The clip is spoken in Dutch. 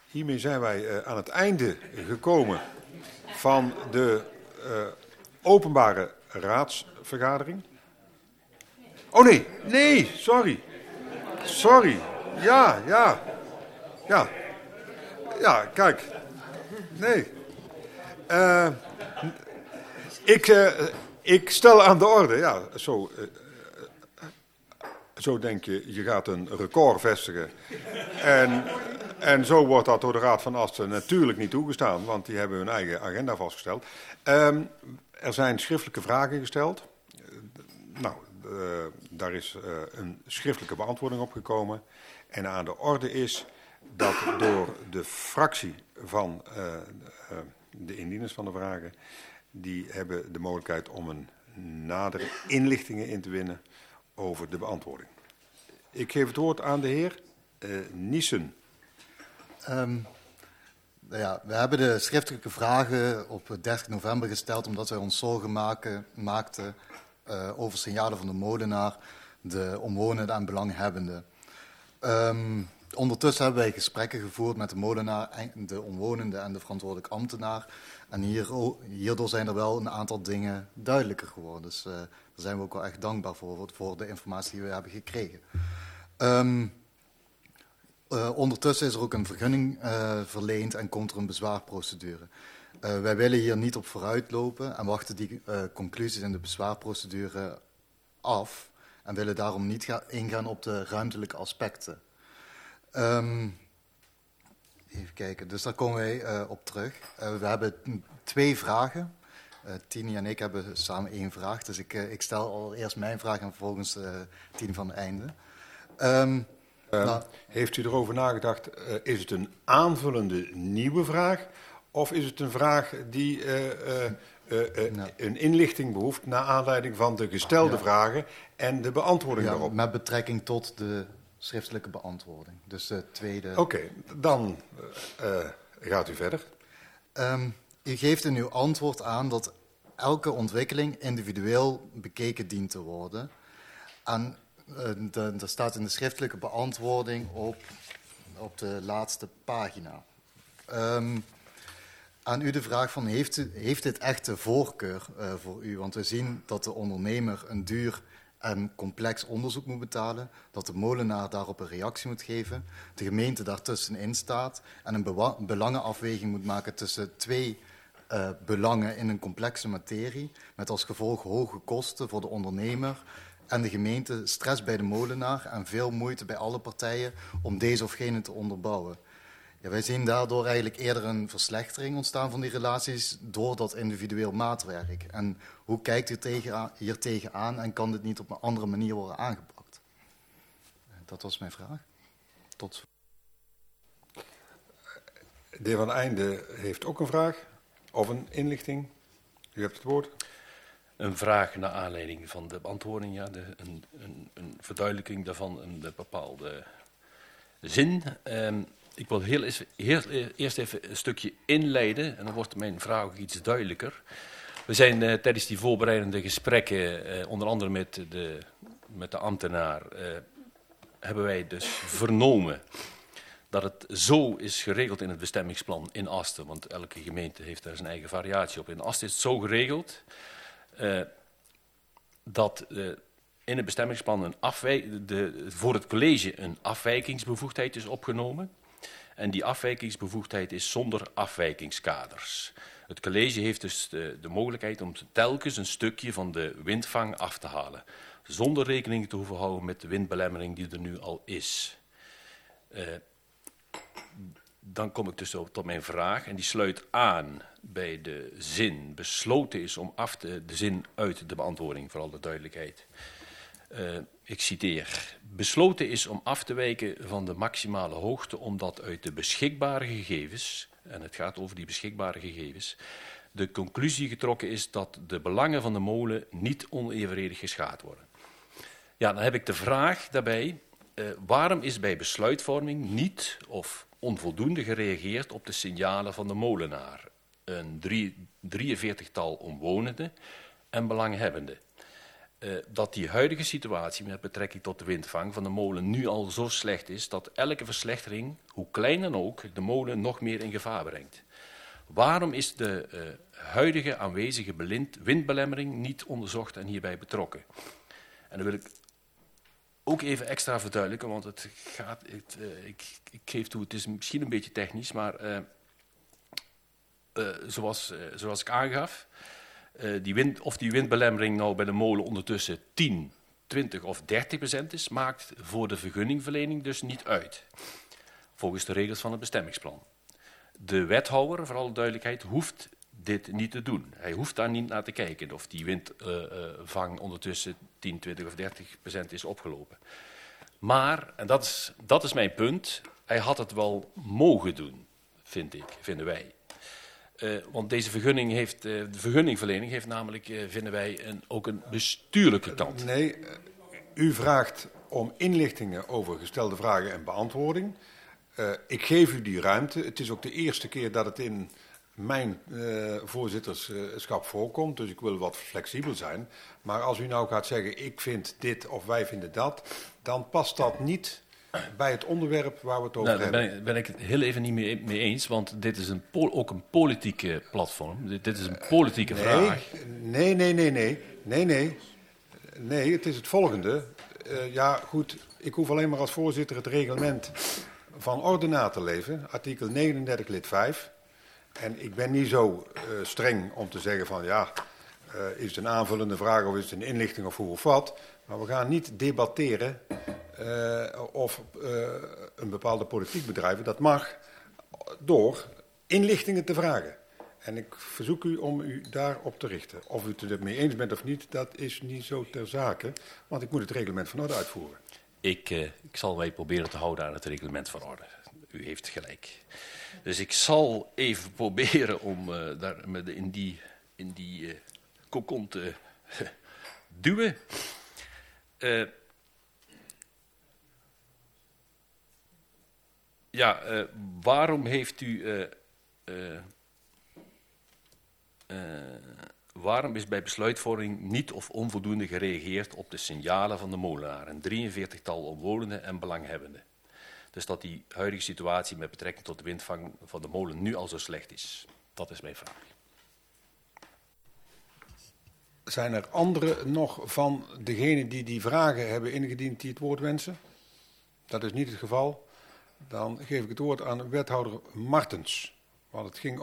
Hiermee zijn wij aan het einde gekomen van de openbare raadsvergadering. Oh nee, sorry. Ja, kijk. Nee. Ik stel aan de orde, ja, zo denk je gaat een record vestigen. En zo wordt dat door de Raad van Asten natuurlijk niet toegestaan, want die hebben hun eigen agenda vastgesteld. Er zijn schriftelijke vragen gesteld. Daar is een schriftelijke beantwoording op gekomen. En aan de orde is dat door de fractie van de indieners van de vragen, die hebben de mogelijkheid om een nadere inlichtingen in te winnen over de beantwoording. Ik geef het woord aan de heer Niessen. We hebben de schriftelijke vragen op 30 november gesteld omdat wij ons zorgen maakten over signalen van de molenaar, de omwonenden en belanghebbenden. Ondertussen hebben wij gesprekken gevoerd met de molenaar, de omwonenden en de verantwoordelijk ambtenaar. En hierdoor zijn er wel een aantal dingen duidelijker geworden. Dus daar zijn we ook wel echt dankbaar voor de informatie die we hebben gekregen. Ondertussen is er ook een vergunning verleend en komt er een bezwaarprocedure. Wij willen hier niet op vooruitlopen en wachten die conclusies in de bezwaarprocedure af. En willen daarom niet ingaan op de ruimtelijke aspecten. Even kijken, dus daar komen wij op terug. We hebben 2 vragen. Tini en ik hebben samen 1 vraag. Dus ik stel allereerst mijn vraag en vervolgens Tini van het einde. Heeft u erover nagedacht, is het een aanvullende nieuwe vraag? Of is het een vraag die een inlichting behoeft naar aanleiding van de gestelde vragen en de beantwoording daarop? Met betrekking tot de schriftelijke beantwoording. Dus de tweede... Oké, dan gaat u verder. U geeft in uw antwoord aan dat elke ontwikkeling individueel bekeken dient te worden. En er staat in de schriftelijke beantwoording op de laatste pagina. Aan u de vraag van, heeft dit echt de voorkeur voor u? Want we zien dat de ondernemer een duur en complex onderzoek moet betalen, dat de molenaar daarop een reactie moet geven, de gemeente daartussenin staat en een belangenafweging moet maken tussen 2 belangen in een complexe materie, met als gevolg hoge kosten voor de ondernemer en de gemeente, stress bij de molenaar en veel moeite bij alle partijen om deze of gene te onderbouwen. Ja, wij zien daardoor eigenlijk eerder een verslechtering ontstaan van die relaties door dat individueel maatwerk. En hoe kijkt u hier tegenaan en kan dit niet op een andere manier worden aangepakt? Dat was mijn vraag. Tot. De heer Van Einde heeft ook een vraag of een inlichting. U hebt het woord. Een vraag naar aanleiding van de beantwoording, ja, een verduidelijking daarvan, een bepaalde zin. Ik wil eerst even een stukje inleiden en dan wordt mijn vraag ook iets duidelijker. We zijn tijdens die voorbereidende gesprekken, onder andere met de ambtenaar, hebben wij dus vernomen dat het zo is geregeld in het bestemmingsplan in Asten, want elke gemeente heeft daar zijn eigen variatie op. In Asten is het zo geregeld dat in het bestemmingsplan voor het college een afwijkingsbevoegdheid is opgenomen. En die afwijkingsbevoegdheid is zonder afwijkingskaders. Het college heeft dus de mogelijkheid om telkens een stukje van de windvang af te halen. Zonder rekening te hoeven houden met de windbelemmering die er nu al is. Dan kom ik dus tot mijn vraag en die sluit aan bij de zin. Besloten is om de zin uit de beantwoording, vooral de duidelijkheid. Ik citeer. Besloten is om af te wijken van de maximale hoogte omdat uit de beschikbare gegevens, en het gaat over die beschikbare gegevens, de conclusie getrokken is dat de belangen van de molen niet onevenredig geschaad worden. Ja, dan heb ik de vraag daarbij, waarom is bij besluitvorming niet of onvoldoende gereageerd op de signalen van de molenaar, een 43-tal omwonenden en belanghebbenden? dat die huidige situatie met betrekking tot de windvang van de molen nu al zo slecht is dat elke verslechtering, hoe klein dan ook, de molen nog meer in gevaar brengt. Waarom is de huidige aanwezige windbelemmering niet onderzocht en hierbij betrokken? En dan wil ik ook even extra verduidelijken, want ik geef toe, het is misschien een beetje technisch, maar zoals ik aangaf, die windbelemmering nou bij de molen ondertussen 10, 20 of 30% is, maakt voor de vergunningverlening dus niet uit. Volgens de regels van het bestemmingsplan. De wethouder, voor alle duidelijkheid, hoeft dit niet te doen. Hij hoeft daar niet naar te kijken of die windvang ondertussen 10, 20 of 30% is opgelopen. Maar, en dat is mijn punt, hij had het wel mogen doen, vinden wij. Want deze de vergunningverlening heeft namelijk, vinden wij, ook een bestuurlijke kant. Nee, u vraagt om inlichtingen over gestelde vragen en beantwoording. Ik geef u die ruimte. Het is ook de eerste keer dat het in mijn voorzitterschap voorkomt, dus ik wil wat flexibel zijn. Maar als u nou gaat zeggen, ik vind dit of wij vinden dat, dan past dat niet bij het onderwerp waar we het over hebben. Daar ben ik het heel even niet mee eens, want dit is ook een politieke platform. Dit is een politieke vraag. Nee, het is het volgende. Ja, goed, ik hoef alleen maar als voorzitter het reglement van orde na te leven, artikel 39 lid 5. En ik ben niet zo streng om te zeggen van ja, is het een aanvullende vraag of is het een inlichting of hoe of wat. Maar we gaan niet debatteren of een bepaalde politiek bedrijven. Dat mag door inlichtingen te vragen. En ik verzoek u om u daarop te richten. Of u het ermee eens bent of niet, dat is niet zo ter zake. Want ik moet het reglement van orde uitvoeren. Ik zal mij proberen te houden aan het reglement van orde. U heeft gelijk. Dus ik zal even proberen om daar in die kokon te duwen. Waarom heeft u... waarom is bij besluitvorming niet of onvoldoende gereageerd op de signalen van de molenaar, een 43-tal omwonenden en belanghebbenden? Dus dat die huidige situatie met betrekking tot de windvang van de molen nu al zo slecht is. Dat is mijn vraag. Zijn er anderen nog van degenen die vragen hebben ingediend die het woord wensen? Dat is niet het geval. Dan geef ik het woord aan wethouder Martens. Want het ging